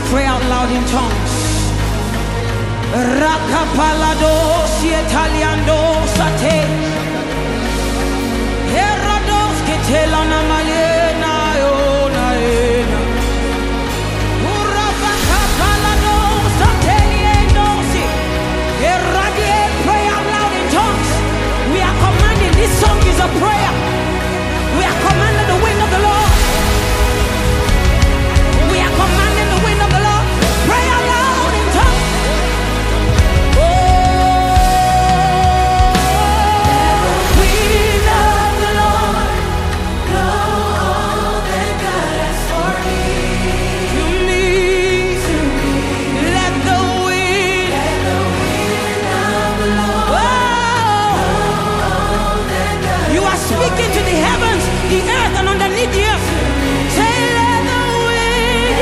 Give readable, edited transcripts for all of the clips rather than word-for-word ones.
Pray out loud in tongues. Rakapalado sietaliando sate. Herados ketelana malena yo naena. Urabakapalado sateliendo si. Heradie, pray out loud in tongues. We are commanding, this song is a prayer. We are commanding the wind of the Lord. We are commanding the wind of the Lord. Pray out loud in tongues. Wind of the Lord, blow all that God has for me. To me, let the wind Of the Lord, oh, all that God you are speaking to the heavens, the earth, and underneath the earth. Say, let the wind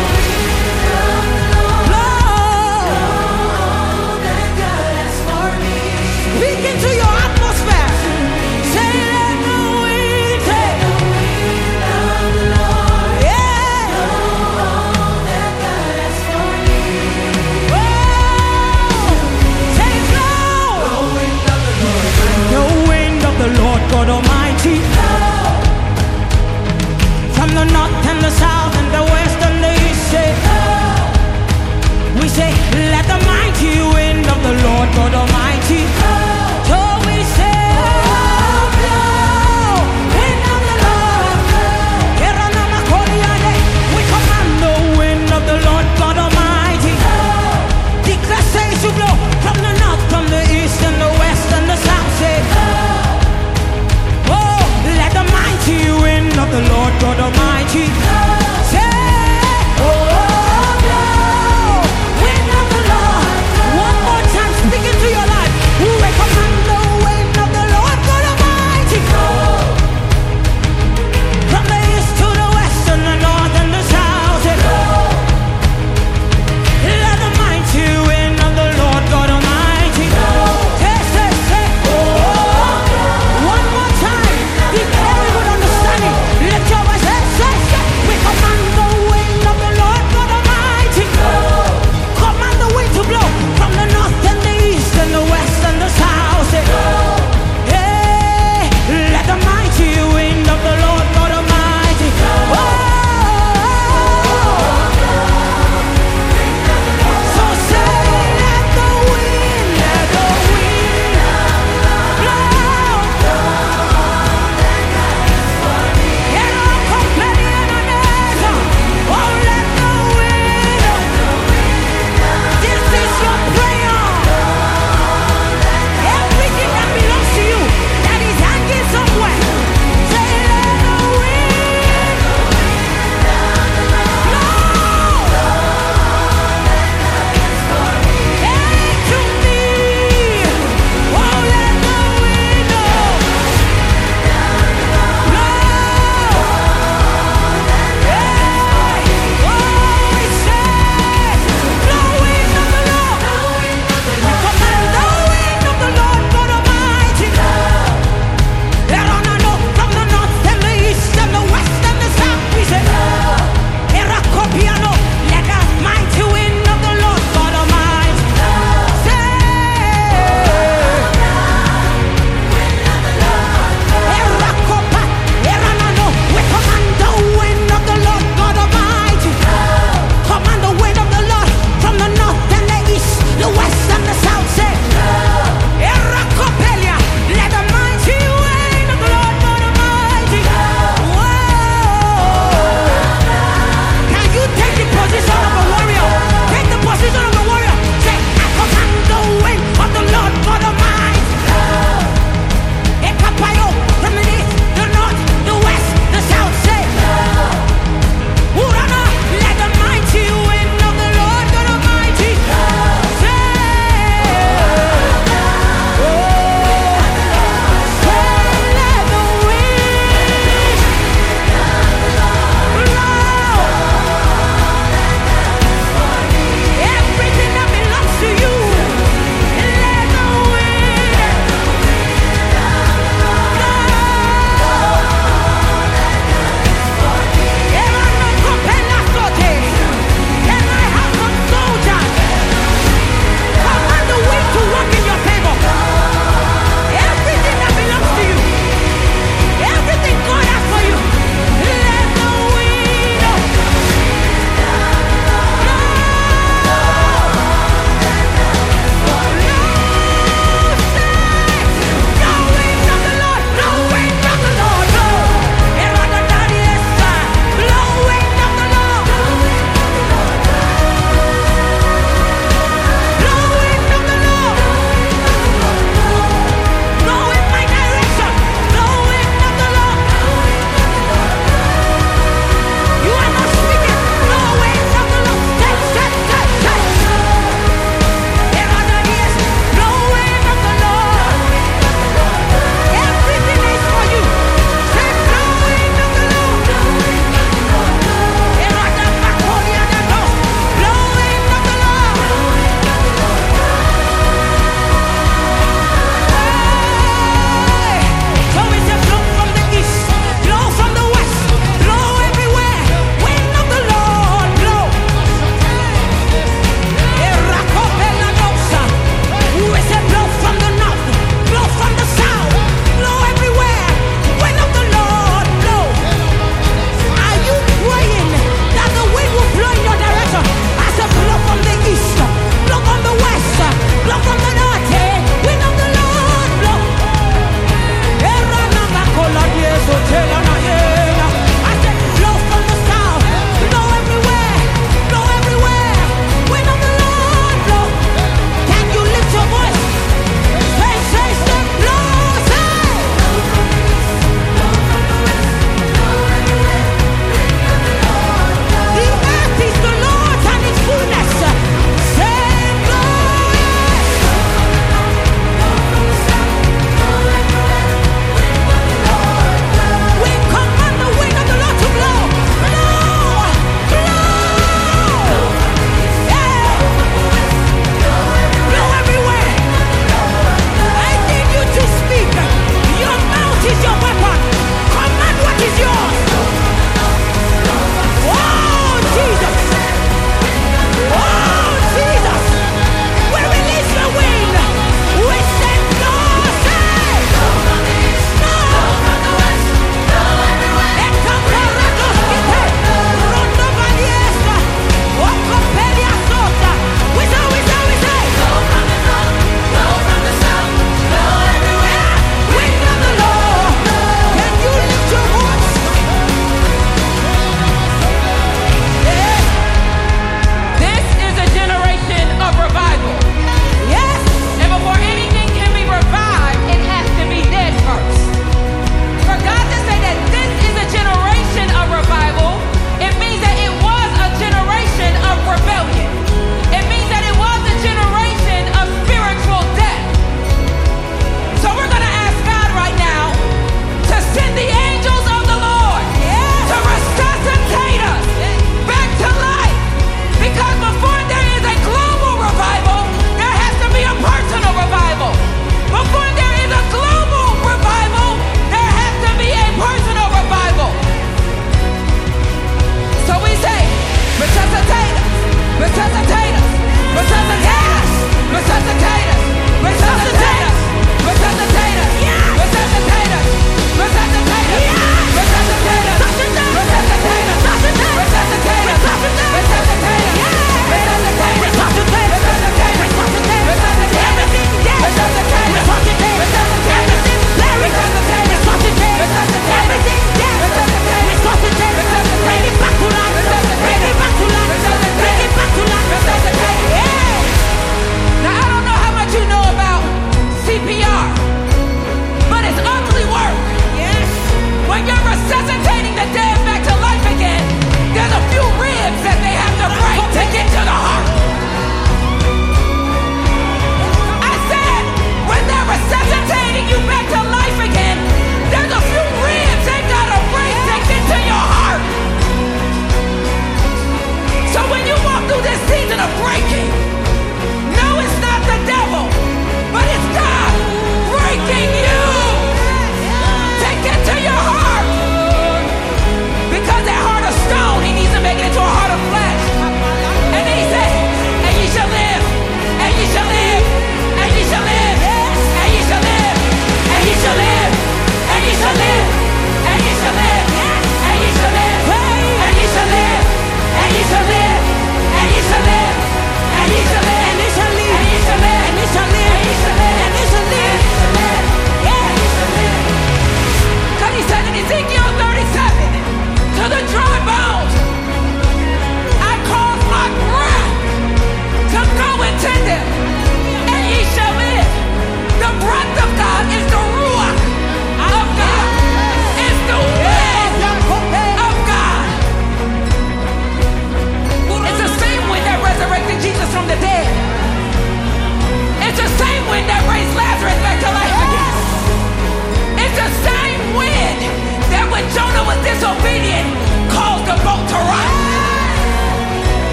blow. all that God has for me. Speak into your atmosphere. Say, let the wind take. Of the Lord, Yeah. all that God has for me. Oh, say, flow. The wind of the Lord God Almighty. From the north and the south and the west and the east, say, we say, let the mighty wind of the Lord God Almighty. So we say, blow, wind of the Lord. We command the wind of the Lord God Almighty. Declare, say, to blow from the north, from the east and the west and the south, say, oh, let the mighty wind of the Lord God Almighty.